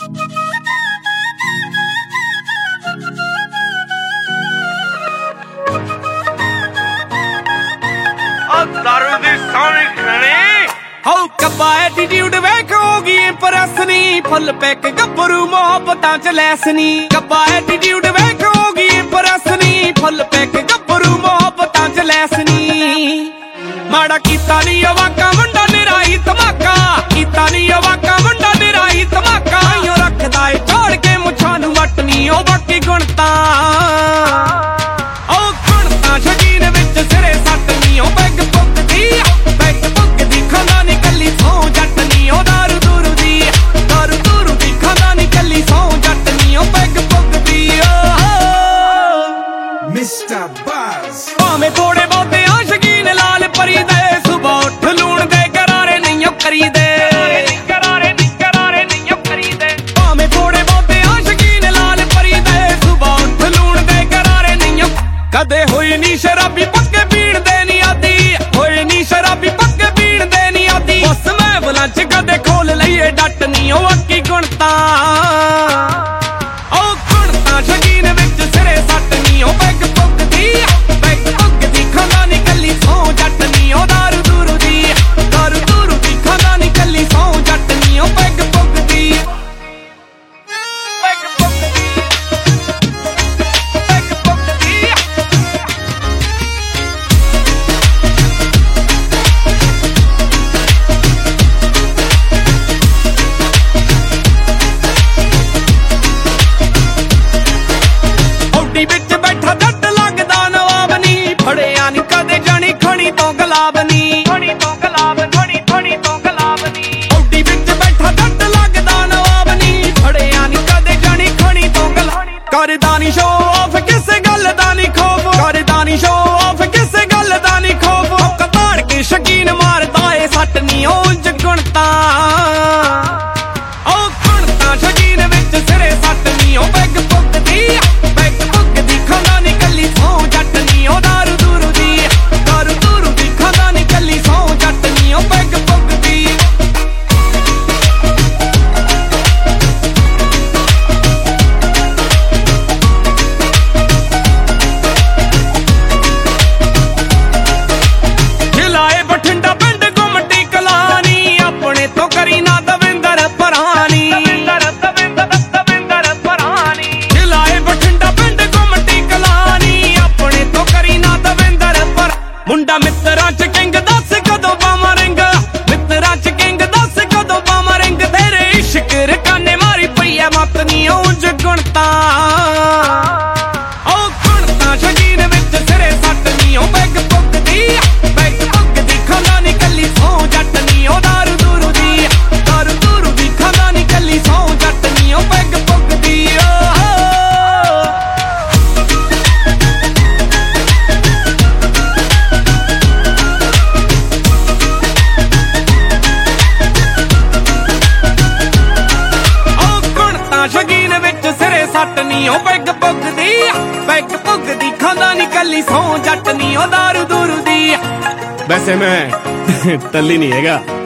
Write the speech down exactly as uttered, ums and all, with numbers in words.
दारू दी सारी खणी हो कब्बा एटीट्यूड वेख होगी इंप्रेस नी फुल पैक गब्बरू मोहब्बतां च लैस नी कब्बा एटीट्यूड वेख होगी इंप्रेस नी फुल पैक गब्बरू मोहब्बतां च लैस नी माड़ा कीता नी वाका मुंडा निराई धमाका कीता नी वाका मुंडा निराई धमाका यो रखदा ए छोड़ के मुछां नू वटनी ओ बाकी गुणता ओ गुणता शकीन विच सिरे सट नी ओ बैग भावें थोड़े बहुते आ शकीन लाल परी दे सुबह उठ लूण दे करारे नहीं करी दे भावें थोड़े बहुते आ शकीन लाल परी दे सुबह उठ लूण दे करारे नहीं कदे होई नी शराबी पक्के पीण दे नी आदी होई नी शराबी पक्के पीण दे नी आदी बस मैं बलंच कदे खोल लईए डट नी ओ अक्की गुणता ओ गुणता शकीन विच सिरे सट नी ओ बैग करदानी शो ऑफ किसे गल दा नी खौफ करदानी शो ऑफ किसे गल दा नी खौफ कताड़ के शकीन मारदा ए सट नी ओ गुणता ओ गुणता शकीन विच सिरे सट नी ओ बैग पुगदी बैग पुगदी खांदा नी कली सौ जट नी ओ दारू दूरू दी दारू दूरू दी खांदा नी कली सौ जट नी ओ बैग पुगदी मुंडा मित्रा च किंग दस कदों पावां रिंग मित्रा च किंग दस कदों पावां रिंग तेरे इश्क रकाने मारी पई है मत नी ऊंज गुणता ओ गुणता शकीन विच सिरे सट नी ओ बैग पुगदी बैग पुगदी खांदा नी कली सौ जट नी ओ दारू दूरू दी दारू दूरू दी खांदा नी कली सौ जट नी ओ बैग पुगदी शकीन विच सिरे सट नी ओ बैग पुगदी बैग पुगदी खांदा नी कली सौ जट नी ओ दारू दूरू दी वैसे मैं टल्ली नहीं हैगा।